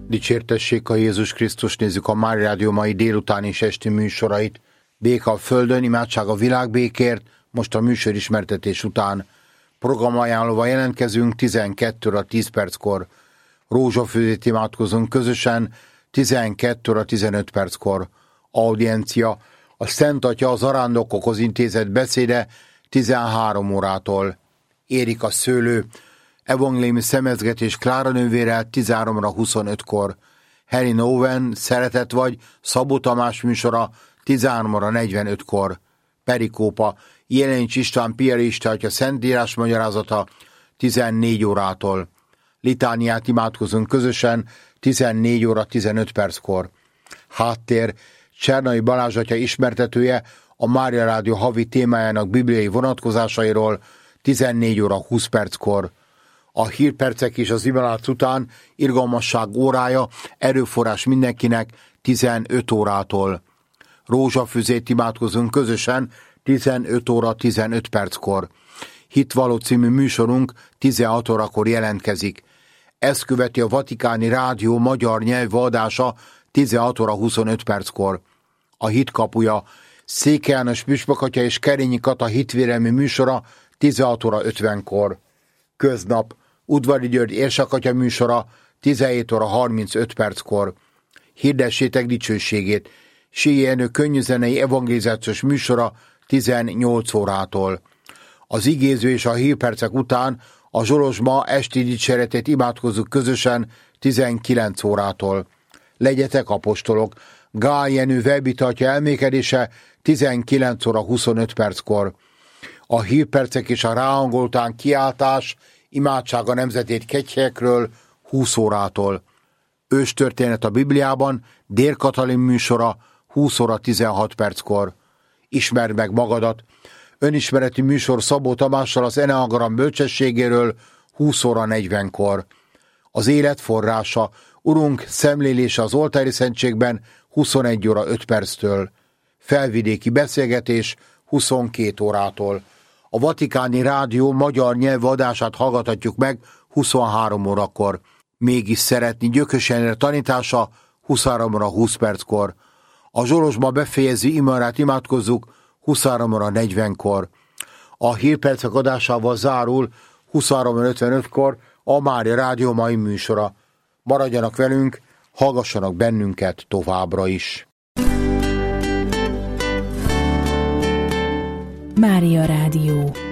Dicsértessék a Jézus Krisztus, nézzük a Mária Rádió mai délután és esti műsorait. Béke a földön, imádság a világbékért, most a műsor ismertetés után. Programajánlóval jelentkezünk 12 óra 10 perckor. Rózsafőzét imádkozunk közösen 12 óra 15 perckor. Audiencia, a Szent Atya az arándokokhoz intézett beszéde 13 órától. Érika Szőlő, evangéliumi szemezgetés Klára nővérrel 13-ra 25-kor. Harry Nowen, Szeretet vagy, Szabó Tamás műsora 13-ra 45-kor. Perikópa, Jelenics István piarista atya szentírás magyarázata 14 órától. Litániát imádkozunk közösen 14 óra 15 perckor. Háttér, Csernai Balázs atya ismertetője a Mária Rádió havi témájának bibliai vonatkozásairól 14 óra 20 perckor. A hírpercek és az imádás után irgalmasság órája, erőforrás mindenkinek 15 órától. Rózsafüzét imádkozunk közösen 15 óra 15 perckor. Hitvaló című műsorunk 16 órakor jelentkezik. Ezt követi a Vatikáni Rádió magyar nyelvű adása 16 óra 25 perckor. A Hit kapuja, Székely János püspök atya és Kerényi Kata hitvérelmi műsora 16 óra 50-kor. Köznap, Udvari György érsekatya műsora 17 óra 35 perckor. Hirdessétek dicsőségét, Síi Jenő könnyűzenei evangelizációs műsora 18 órától. Az igéző és a hírpercek után a Zsolozsma esti dicséretét imádkozzuk közösen 19 órától. Legyetek apostolok, Gál Jenő webbitatja elmékedése 19 óra 25 perckor. A hírpercek és a ráhangoltán kiáltás, imádság a nemzetét kegyhelyekről 20 órától. Őstörténet a Bibliában, Dér Katalin műsora 20 óra 16 perckor. Ismerd meg magadat, önismereti műsor Szabó Tamással az Eneagram bölcsességéről 20 óra 40-kor. Az élet forrása, Urunk szemlélése az oltári szentségben 21 óra 5 perctől. Felvidéki beszélgetés 22 órától. A Vatikáni Rádió magyar nyelvű adását hallgathatjuk meg 23 órakor. Mégis szeretni Gyökös Jenő tanítása 23 óra 20 perckor. A Zsolozsma befejező imarát imádkozzuk 23 óra 40-kor. A hírpercek adásával zárul 23 óra 55-kor a Mária Rádió mai műsora. Maradjanak velünk, hallgassanak bennünket továbbra is. Mária Rádió.